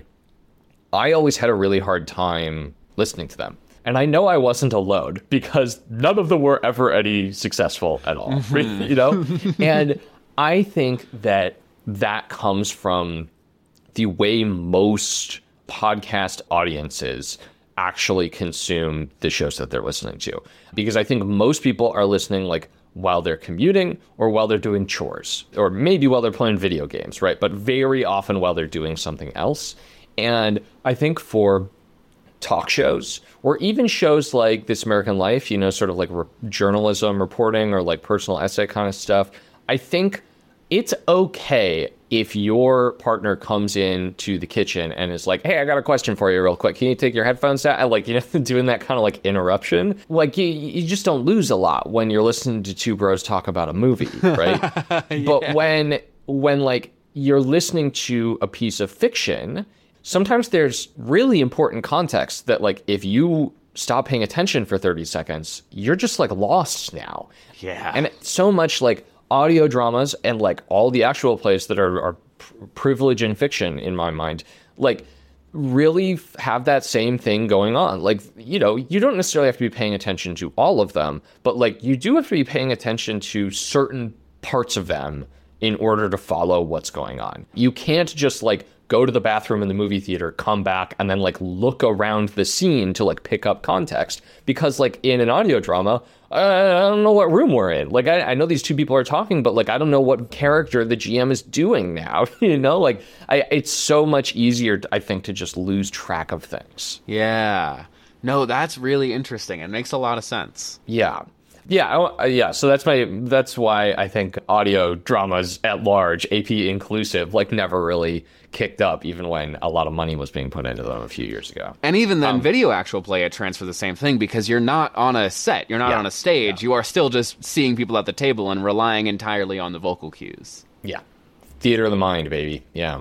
I always had a really hard time listening to them. And I know I wasn't alone because none of them were ever any successful at all, mm-hmm. you know? And I think that that comes from the way most podcast audiences actually consume the shows that they're listening to. Because I think most people are listening like while they're commuting or while they're doing chores, or maybe while they're playing video games, right? But very often while they're doing something else. And I think for talk shows, or even shows like This American Life, you know, sort of like re- journalism reporting or like personal essay kind of stuff, I think it's okay if your partner comes into the kitchen and is like, hey, I got a question for you real quick. Can you take your headphones out? And like, you know, doing that kind of like interruption. Like you, you just don't lose a lot when you're listening to two bros talk about a movie, right? yeah. But when, when like you're listening to a piece of fiction, sometimes there's really important context that like, if you stop paying attention for thirty seconds, you're just like lost now. Yeah. And so much like audio dramas and like all the actual plays that are, are privilege in fiction in my mind, like really have that same thing going on. Like, you know, you don't necessarily have to be paying attention to all of them, but like you do have to be paying attention to certain parts of them in order to follow what's going on. You can't just like go to the bathroom in the movie theater, come back, and then like look around the scene to like pick up context. Because like in an audio drama, I don't know what room we're in. Like I, I know these two people are talking, but like I don't know what character the G M is doing now. You know, like I, it's so much easier, I think, to just lose track of things. Yeah. No, that's really interesting. It makes a lot of sense. Yeah. Yeah, I, yeah. So that's my. That's why I think audio dramas at large, A P inclusive, like never really kicked up, even when a lot of money was being put into them a few years ago. And even then, um, video actual play at transfer the same thing, because you're not on a set, you're not yeah, on a stage, yeah. You are still just seeing people at the table and relying entirely on the vocal cues. Yeah, theater of the mind, baby. Yeah.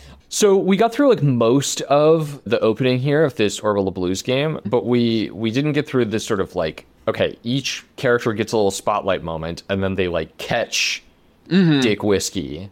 So we got through like most of the opening here of this Orbital Blues game, but we we didn't get through this sort of like, okay, each character gets a little spotlight moment, and then they like catch mm-hmm. Dick Whiskey,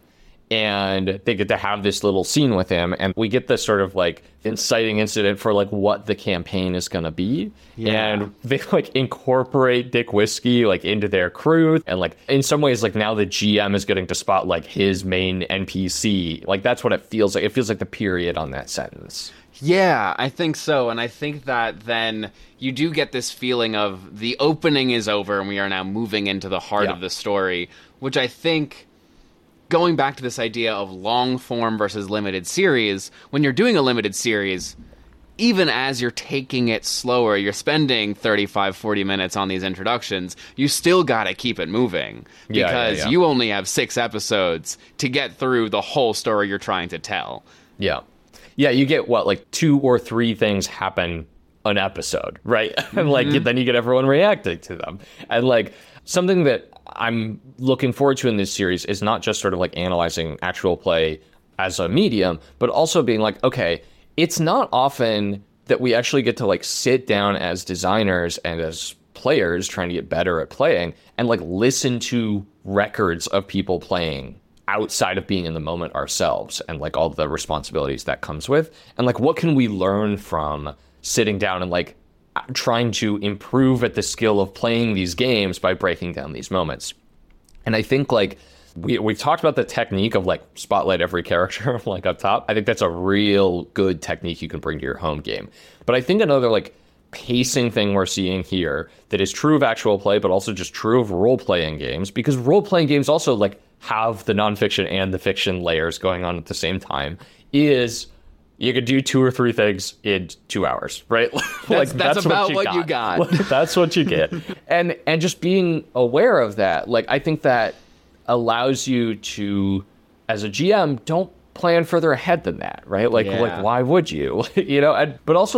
and they get to have this little scene with him, and we get this sort of like inciting incident for like what the campaign is going to be. Yeah. And they like incorporate Dick Whiskey like into their crew, and like in some ways like now the G M is getting to spot like his main N P C. Like that's what it feels like. It feels like the period on that sentence. Yeah, I think so. And I think that then you do get this feeling of the opening is over and we are now moving into the heart yeah. of the story, which I think, going back to this idea of long form versus limited series, when you're doing a limited series, even as you're taking it slower, you're spending thirty-five, forty minutes on these introductions, you still got to keep it moving. Because yeah, yeah, yeah. you only have six episodes to get through the whole story you're trying to tell. Yeah. Yeah, you get, what, like two or three things happen an episode, right? And like mm-hmm. then you get everyone reacting to them. And like something that I'm looking forward to in this series is not just sort of like analyzing actual play as a medium, but also being like, okay, it's not often that we actually get to like sit down as designers and as players trying to get better at playing and like listen to records of people playing outside of being in the moment ourselves and like all the responsibilities that comes with. And like, what can we learn from sitting down and like trying to improve at the skill of playing these games by breaking down these moments? And I think like we, we've talked about the technique of like spotlight every character like up top. I think that's a real good technique you can bring to your home game. But I think another like pacing thing we're seeing here that is true of actual play, but also just true of role-playing games, because role-playing games also like have the nonfiction and the fiction layers going on at the same time, is you could do two or three things in two hours, right? That's, like that's, that's about what you got. What you got. That's what you get. And and just being aware of that, like I think that allows you to, as a G M, don't plan further ahead than that, right? Like yeah. like why would you? You know, and, but also like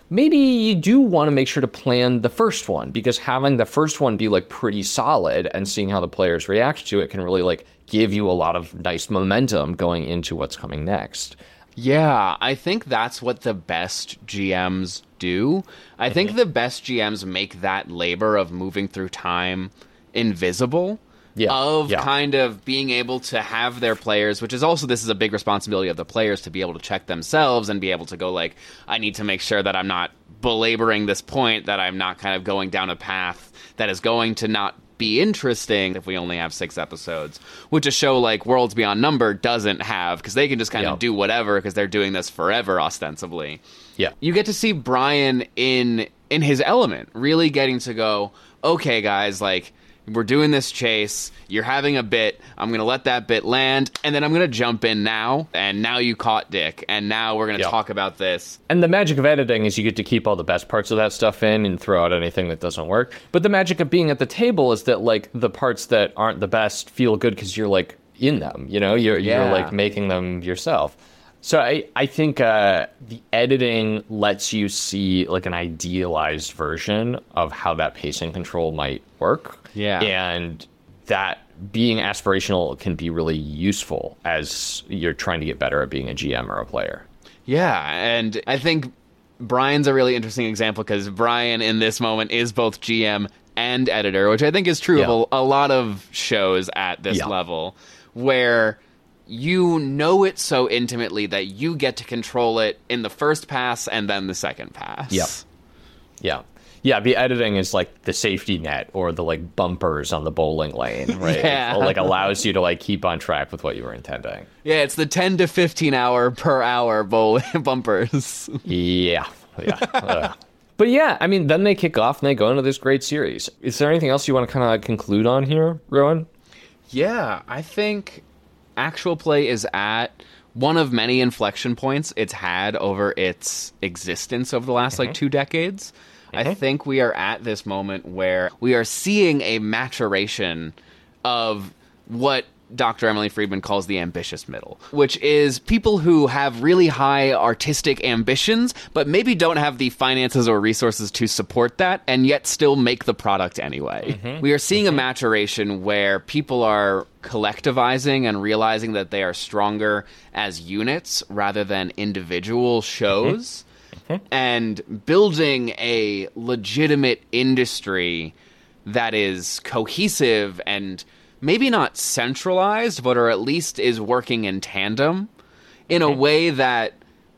maybe you do want to make sure to plan the first one, because having the first one be like pretty solid and seeing how the players react to it can really like give you a lot of nice momentum going into what's coming next. Yeah, I think that's what the best G Ms do. I mm-hmm. think the best G Ms make that labor of moving through time invisible. Yeah, of yeah. kind of being able to have their players, which is also, this is a big responsibility of the players to be able to check themselves and be able to go like, I need to make sure that I'm not belaboring this point, that I'm not kind of going down a path that is going to not be interesting if we only have six episodes, which a show like Worlds Beyond Number doesn't have, because they can just kind yeah. of do whatever because they're doing this forever, ostensibly. Yeah, you get to see Brian in in his element, really getting to go, okay, guys, like, we're doing this chase, you're having a bit, I'm going to let that bit land, and then I'm going to jump in now, and now you caught Dick, and now we're going to yep. talk about this. And the magic of editing is you get to keep all the best parts of that stuff in and throw out anything that doesn't work. But the magic of being at the table is that, like, the parts that aren't the best feel good because you're, like, in them, you know? You're, yeah. you're like, making them yourself. So I, I think uh, the editing lets you see, like, an idealized version of how that pacing control might work. Yeah. And that being aspirational can be really useful as you're trying to get better at being a G M or a player. Yeah, and I think Brian's a really interesting example because Brian in this moment is both G M and editor, which I think is true yeah. of a, a lot of shows at this yeah. level, where you know it so intimately that you get to control it in the first pass and then the second pass. Yeah. Yeah. Yeah, the editing is like the safety net or the like bumpers on the bowling lane, right? Yeah. It like allows you to like keep on track with what you were intending. Yeah, it's the ten to fifteen hour per hour bowl bumpers. Yeah, yeah. uh. But yeah, I mean, then they kick off and they go into this great series. Is there anything else you want to kind of conclude on here, Rowan? Yeah, I think Actual Play is at one of many inflection points it's had over its existence over the last mm-hmm. like two decades. I think we are at this moment where we are seeing a maturation of what Doctor Emily Friedman calls the ambitious middle, which is people who have really high artistic ambitions, but maybe don't have the finances or resources to support that, and yet still make the product anyway. Mm-hmm. We are seeing mm-hmm. a maturation where people are collectivizing and realizing that they are stronger as units rather than individual shows. Mm-hmm. And building a legitimate industry that is cohesive and maybe not centralized, but or at least is working in tandem in a way that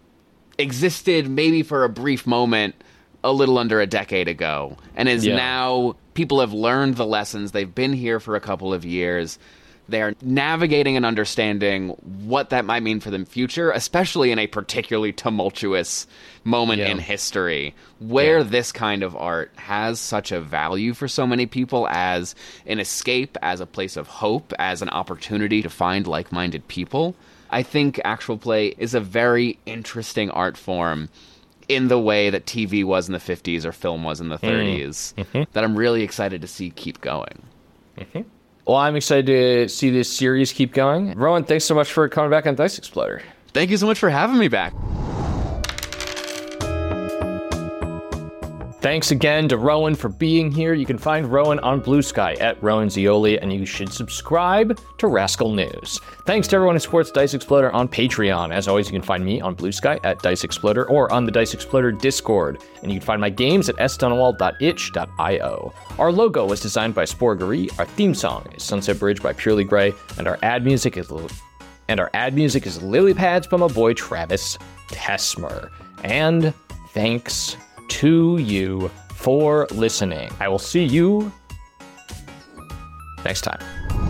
existed maybe for a brief moment a little under a decade ago, and is yeah. now, people have learned the lessons. They've been here for a couple of years. They're navigating and understanding what that might mean for the future, especially in a particularly tumultuous moment yeah. in history, where yeah. this kind of art has such a value for so many people as an escape, as a place of hope, as an opportunity to find like-minded people. I think Actual Play is a very interesting art form in the way that T V was in the fifties or film was in the thirties, mm-hmm. that I'm really excited to see keep going. Mm-hmm. Well, I'm excited to see this series keep going. Rowan, thanks so much for coming back on Dice Exploder. Thank you so much for having me back. Thanks again to Rowan for being here. You can find Rowan on Blue Sky at Rowan Zioli, and you should subscribe to Rascal News. Thanks to everyone who supports Dice Exploder on Patreon. As always, you can find me on Blue Sky at Dice Exploder or on the Dice Exploder Discord. And you can find my games at s dunawald dot itch dot io. Our logo was designed by Sporgery. Our theme song is Sunset Bridge by Purely Grey, and our ad music is and our ad music is Lily Pads by my boy Travis Tesmer. And thanks to you for listening. I will see you next time.